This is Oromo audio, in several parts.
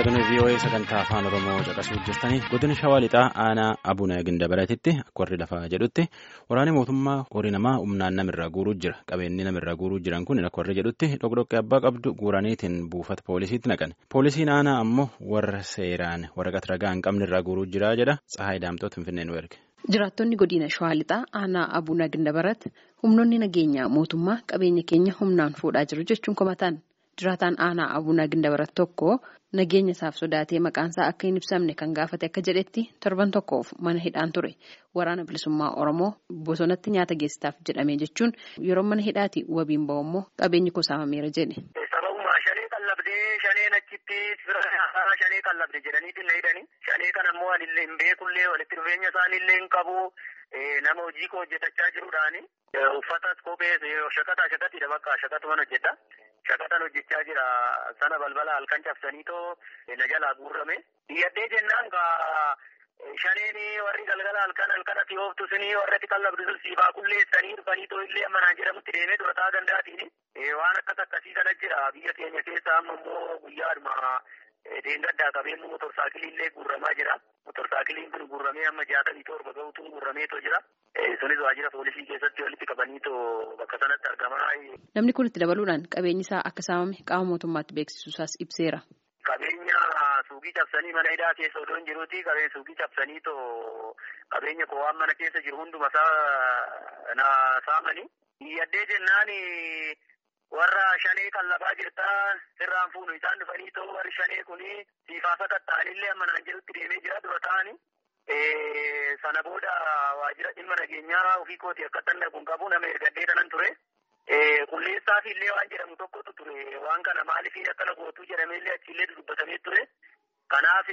Raadiyoon VOA sagantaa afaan Oromoo caqasuu jirtanii godina Shawaa Lixaa aanaa Abuna Gindabaratitti akka warri lafaa jedhutti waraanni mootummaa horii namaa humnaan namirraa guuruu jira. Qabeenyi namirraa guuruu jiran kun akka warri jedhutti dhoqdhoqqee abbaa qabdu guuraniitiin buufata poolisiitti naqan. Poolisiin aanaa ammoo warra seeraan waraqaa ragaa hin qabnerraa guuruu jira jedha. Tsahaay Daamtoot Finfinnee nu erge. Jiraattonni godina Shawaa Lixaa aanaa Abuna Gindabarat humnoonni nageenyaa mootummaa qabeenya keenya humnaan fuudhaa jiru jechuun komataan. Jiraataan aanaa Abuna Gindabarat tokko nageenya isaaf sodaatee maqaansaa akka hin ibsamne kan gaafate akka jedhetti torban tokkoof mana hidhaan ture. Waraana bilisummaa Oromoo bosonatti nyaata geessitaaf jedhamee jechuun yeroo mana hidhaati wabiin ba'u immoo qabeenyi kuusaamameera jedhe. Sababuma shanee qallabdee shaneen achitti shanee qallabde jedhaniitti na hidhani. Shanee kana immoo anillee hin beekullee walitti dhufeenya isaaniillee hin qabu. Nama hojii koo hojjetachaa jiruudhaani. Uffatas kophee shaqaxidha bakka shaqatuman hojjedha. Shaqatan hojjechaa jira sana balbala halkan cabsaniitoo na jalaa guurrame. Diyyadhee jennaan shaneen warri galgala halkan ati ooftu suni warratti qallabdu sun siifaa qulleessanii dhufaniitoo illee manaan jedhamutti deemee durataa danda'atiin waan akkasii kana jira biyya keenya keessa amma immoo guyyaadhuma deengaddaa qabeenyu motorsaayikilii illee guurramaa jira. Motorsaayikiliin kun guurramee amma 67 gahuutuun guurrameetoo jira. Sunis waajjira poolisii keessatti walitti qabaniitoo bakka sanatti argamaa. Namni kun itti dabaluudhaan qabeenyi isaa akka saamame qaama mootummaatti beeksisuusaas ibseera. Qabeenya suuqii cabsanii mana hidhaa keessa odoo hin jiruuti qabeenya suuqii cabsaniitoo qabeenya koo waan mana keessa jiru hunduma isaa na saamanii. Diyyadhee jennaan warra shanee qallabaa jirtaa sirraan fuunu isaan dhufaniitoo warri shanee kuni siifaa sakatta'anillee amma naan jedhutti deemee jira dura ta'anii. Sana booda waajjira dhimma nageenyaa ofii kooti akka tanna kun qabu nama ergadhee kanan ture. Qulleessaaf illee waan jedhamu tokkotu ture. Waan kana maaliif akkana gootuu jedhameellee achiillee dubbatamee ture. Kanaaf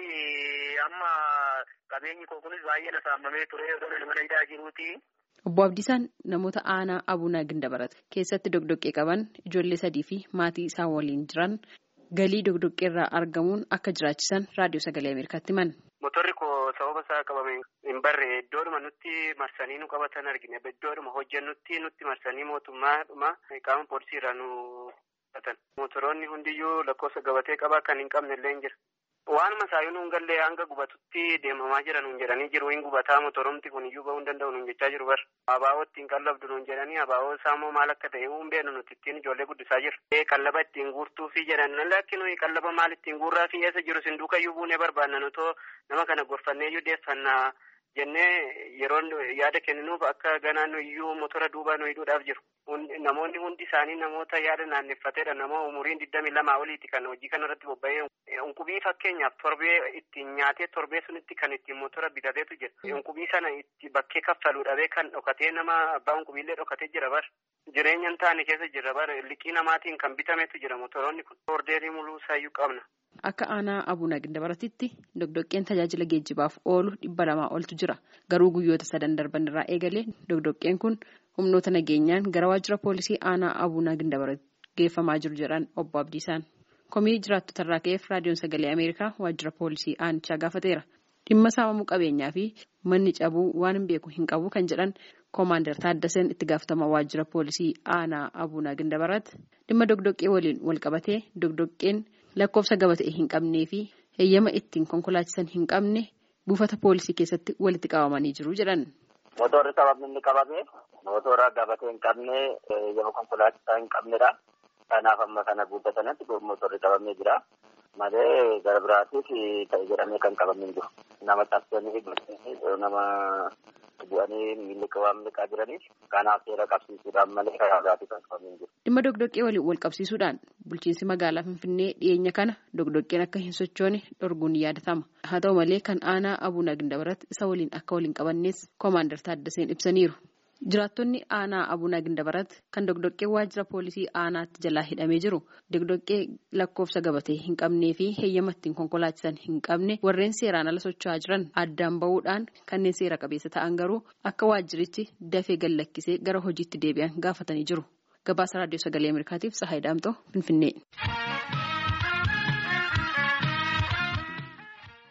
amma qabeenyi koo kunis baay'ee na saamamee ture odoo mana hidhaa jiruuti. Obbo Abdiisaan namoota aanaa Abuna Gindabarat keessatti dogdoqqee qaban ijoollee 3 fi maatii isaan waliin jiran galii dogdoqqee irraa argamuun akka jiraachisan raadiyoo sagalee Ameerikaatti himan. Motorri koo sababa isaa qabame hin barre iddoodhuma nutti marsanii nu qabatan argine iddoodhuma hojjennutti nutti marsanii mootummaadhuma qaama poolisii irraa nu qabatan. Motoroonni hundiyyuu lakkoofsa gabatee qabaa kan hin qabne illee hin jira. Waanuma isaayuu nuun gallee hanga gubatutti deemamaa jira nuun jedhanii jiru hin gubataa motoromti kun iyyuu bahuu hin danda'u nuun jechaa jiru bar. Abaaboo ittiin qallabdu nuun jedhanii abaaboo isaamoo maal akka ta'e hin beeknu nuti ittiin ijoollee guddisaa jirra. Qallaba ittiin guurtuufi jedhan lakki nuyi qallaba maal ittiin guurraa fi eessa jiru sinduukayyuu buunee barbaanna nutoo nama kana gorfanneeyyuu deeffannaa jennee yeroo yaada kenninuuf akka ganaan iyyuu motora duubaa nu hidhuudhaaf jiru. Namoonni hundi isaanii namoota yaada naanneeffateedha. Nama umuriin 22 oliiti kan hojii kanarratti bobba'ee. Unqubii fakkeenyaaf torbee ittiin nyaatee torbee sunitti kan ittiin motora bitateetu jira. Unqubii sana itti bakkee kaffaluu dhabee kan dhokatee nama abbaa unqubiillee dhokatee jira bar. Jireenya hin taane keessa jira bar. Liqii namaatiin kan bitametu jira motoroonni kun. Ordeerii muluu isaayyuu qabna. Akka aanaa Abuna Gindabaratitti dogdoqqeen tajaajila geejjibaaf oolu 200 oltu jira. Garuu guyyoota 3 darban irraa eegalee dogdoqqeen kun humnoota nageenyaan gara waajjira poolisii aanaa Abuna Gindabarat geeffamaa jiru jedhan obbo Abdiisaan. Komii jiraattota irraa ka'eef raadiyoon sagalee Ameerikaa waajjira poolisii aanichaa gaafateera. Dhimma saamamuu qabeenyaa fi manni cabuu waan hin beeku hin qabu kan jedhan Koomaandar Taaddaseen itti gaafatama waajjira poolisii aanaa Abuna Gindabarat dhimma dogdoqqee waliin wal qabatee dogdoqqeen lakkoofsa gabatee hin qabnee fi heeyyama ittiin konkolaachisan hin qabne buufata poolisii keessatti walitti qabamanii jiru jedhan. Motorri sababni inni qabame motora gabatee hin qabne heeyyama konkolaachisaa hin qabnedha. Kanaaf amma kana guuttatanatti motorri qabamee jira. Malee gara biraatiif ta'e jedhamee kan qabamee jiru. Nama cabsanii nama bu'anii miiliqaa jiraniif kanaaf seera qabsiisuudhaan malee karaa biraatii kan qabamee jiru. Dhimma dogdoqqee waliin wal qabsiisuudhaan bulchiinsi magaalaa Finfinnee dhiyeenya kana dogdoqqeen akka hin sochoone dhorguun yaadatama. Haa ta'u malee kan aanaa Abuna Gindabarat isa waliin akka waliin qabannees Koomaandar Taaddaseen ibsaniiru. Jiraattonni aanaa Abuna Gindabarat kan dogdoqqee waajjira poolisii aanaatti jalaa hidhamee jiru dogdoqqee lakkoofsa gabatee hin qabnee fi heeyyama ittiin konkolaachisan hin qabne warreen seeraan ala socho'aa jiran addaan bahuudhaan kanneen seera qabeessa ta'an garuu akka waajjirichi dafee gallakkisee gara hojiitti deebi'an gaafatanii jiru. Gabaasa raadiyoo sagalee Ameerikaatiif Tsahaay Daamtoo Finfinnee.